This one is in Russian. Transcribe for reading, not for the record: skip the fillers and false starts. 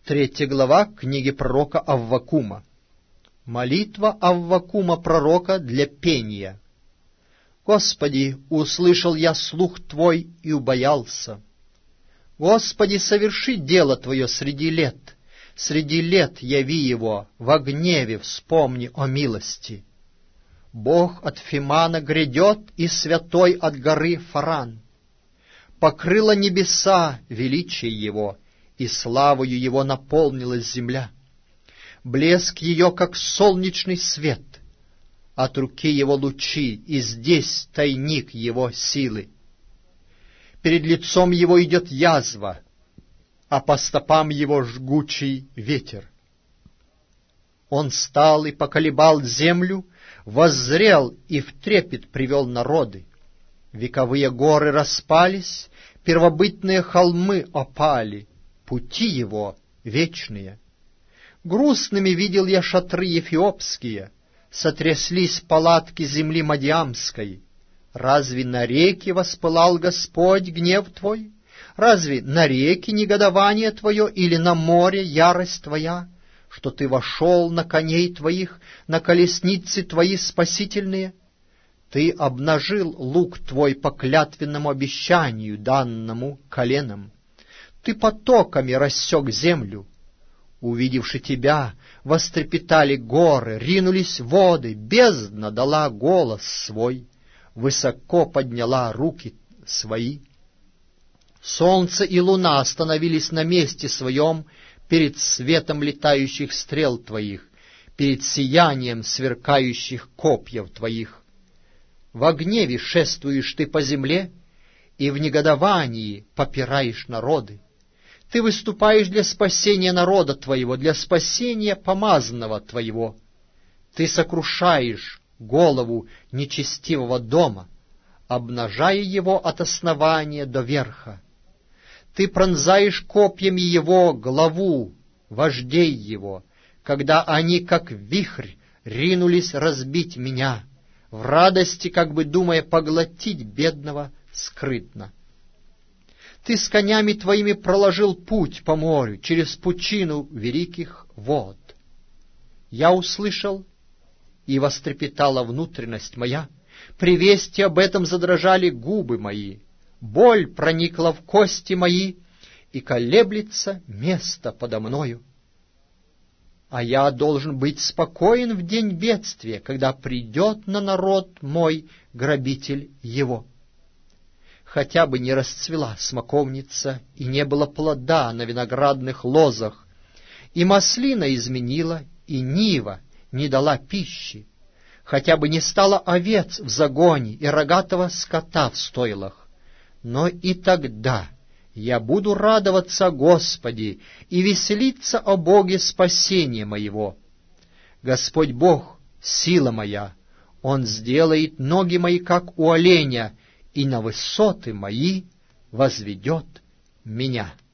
3 глава книги пророка Аввакума. Молитва Аввакума пророка для пения. Господи, услышал я слух Твой и убоялся. Господи, соверши дело Твое среди лет яви его, во гневе вспомни о милости. Бог от Фимана грядет, и святой от горы Фаран. Покрыло небеса величие Его, и славою Его наполнилась земля. Блеск Ее, как солнечный свет, от руки Его лучи, и здесь тайник Его силы. Перед лицом Его идет язва, а по стопам Его жгучий ветер. Он стал и поколебал землю, воззрел и в трепет привел народы. Вековые горы распались, первобытные холмы опали, пути Его вечные. Грустными видел я шатры эфиопские, сотряслись палатки земли мадиамской. Разве на реке воспылал Господь гнев Твой? Разве на реке негодование Твое или на море ярость Твоя, что Ты вошел на коней Твоих, на колесницы Твои спасительные? Ты обнажил лук Твой по клятвенному обещанию, данному коленам. Ты потоками рассек землю. Увидевши Тебя, вострепетали горы, ринулись воды, бездна дала голос свой, высоко подняла руки свои. Солнце и луна остановились на месте своем перед светом летающих стрел Твоих, перед сиянием сверкающих копьев Твоих. Во гневе шествуешь Ты по земле, и в негодовании попираешь народы. Ты выступаешь для спасения народа Твоего, для спасения помазанного Твоего. Ты сокрушаешь голову нечестивого дома, обнажая его от основания до верха. Ты пронзаешь копьями его главу, вождей его, когда они, как вихрь, ринулись разбить меня, в радости, как бы думая поглотить бедного скрытно. Ты с конями Твоими проложил путь по морю, через пучину великих вод. Я услышал, и вострепетала внутренность моя, при вести об этом задрожали губы мои, боль проникла в кости мои, и колеблется место подо мною. А я должен быть спокоен в день бедствия, когда придет на народ мой грабитель его. Хотя бы не расцвела смоковница, и не было плода на виноградных лозах, и маслина изменила, и нива не дала пищи, хотя бы не стало овец в загоне и рогатого скота в стойлах. Но и тогда я буду радоваться о Господе и веселиться о Боге спасения моего. Господь Бог — сила моя, Он сделает ноги мои, как у оленя, и на высоты мои возведет меня».